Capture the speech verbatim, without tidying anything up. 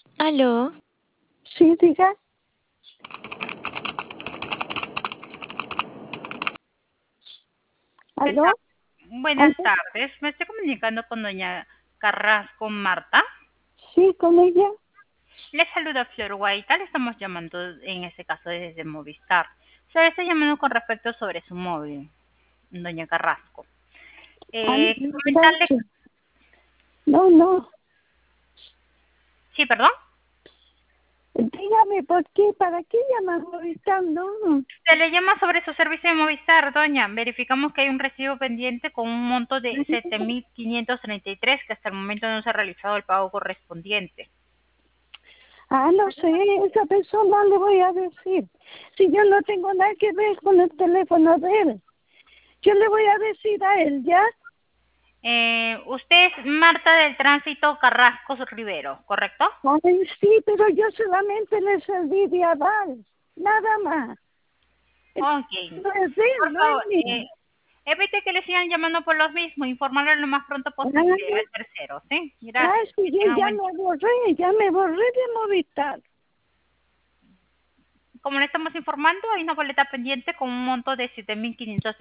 ¿Aló? Sí, diga. Está- ¿Aló? Buenas ¿Aló? tardes, me estoy comunicando con doña Carrasco Marta. Sí, con ella. Le saluda Flor Guaita, le estamos llamando en este caso desde Movistar. Se le está llamando con respecto sobre su móvil, doña Carrasco. Ah, Eh, comentarle, gracias. No, no. sí, perdón. Dígame, ¿por qué? ¿Para qué llamas Movistar? No. Se le llama sobre su servicio de Movistar, doña. Verificamos que hay un recibo pendiente con un monto de siete mil quinientos treinta y tres que hasta el momento no se ha realizado el pago correspondiente. Ah, no sé, esa persona le voy a decir. Si yo no tengo nada que ver con el teléfono de él. Yo le voy a decir a él, ¿ya? Eh, usted es Marta del Tránsito Carrasco Rivero, ¿correcto? Ay, sí, pero yo solamente le serví de aval. Nada más. Ok. No es de Por él, no favor, es mío. eh, evite que le sigan llamando por los mismos, informarle lo más pronto posible Ah, al tercero, ¿sí? ah, Gracias, sí, que yo tenga un ya buen día. me borré, ya me borré de Movistar. Como le estamos informando, hay una boleta pendiente con un monto de siete mil quinientos